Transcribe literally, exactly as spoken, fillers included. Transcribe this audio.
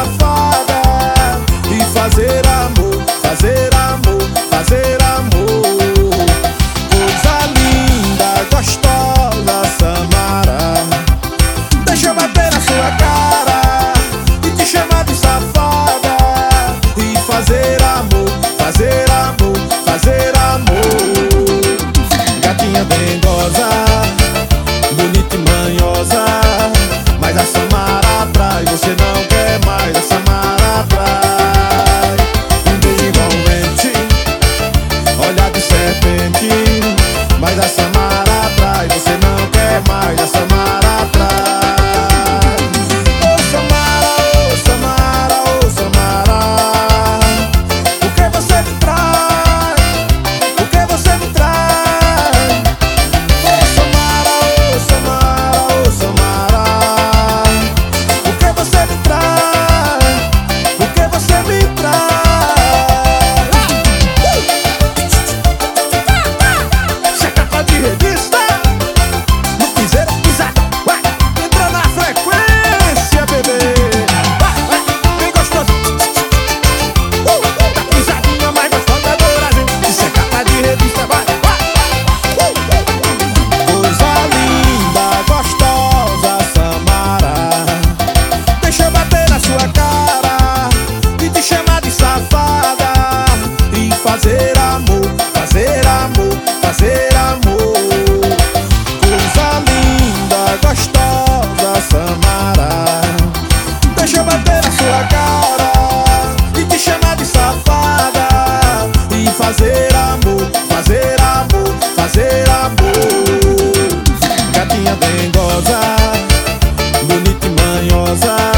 safada e fazer amor, fazer amor, fazer amor. Coisa linda, gostosa, Samara. Deixa eu bater na sua cara e te chamar de safada e fazer amor, fazer amor, fazer amor. Gatinha dengosa, bonita e manhosa, mas a Samara atrai, você não quer mais, a Samara atrai. Um beijo envolvente, olhar de serpente, mas a Samara atrai, você não quer mais, a Samara atrai. Ô Samara, ô Samara, ô Samara, por que você me trai? Por que você me trai? Ô Samara, ô Samara, ô Samara, por que você me trai? Por que você me trai? Você é capa de revista, no piseiro pisado, vai, entra na frequência, bebê. Vai, vai, bem gostoso. Uh, tá pisadinha mais gostosa do Brasil. Isso é capa de revista, vai, vai. Uh, coisa linda, gostosa, Samara. Deixa eu bater na sua cara e te chamar de safada e fazer amor, fazer amor, fazer amor. Coisa linda, gostosa, Samara. Deixa eu bater na sua cara e te chamar de safada e fazer amor, fazer amor, fazer amor. Gatinha dengosa, bonita e manhosa,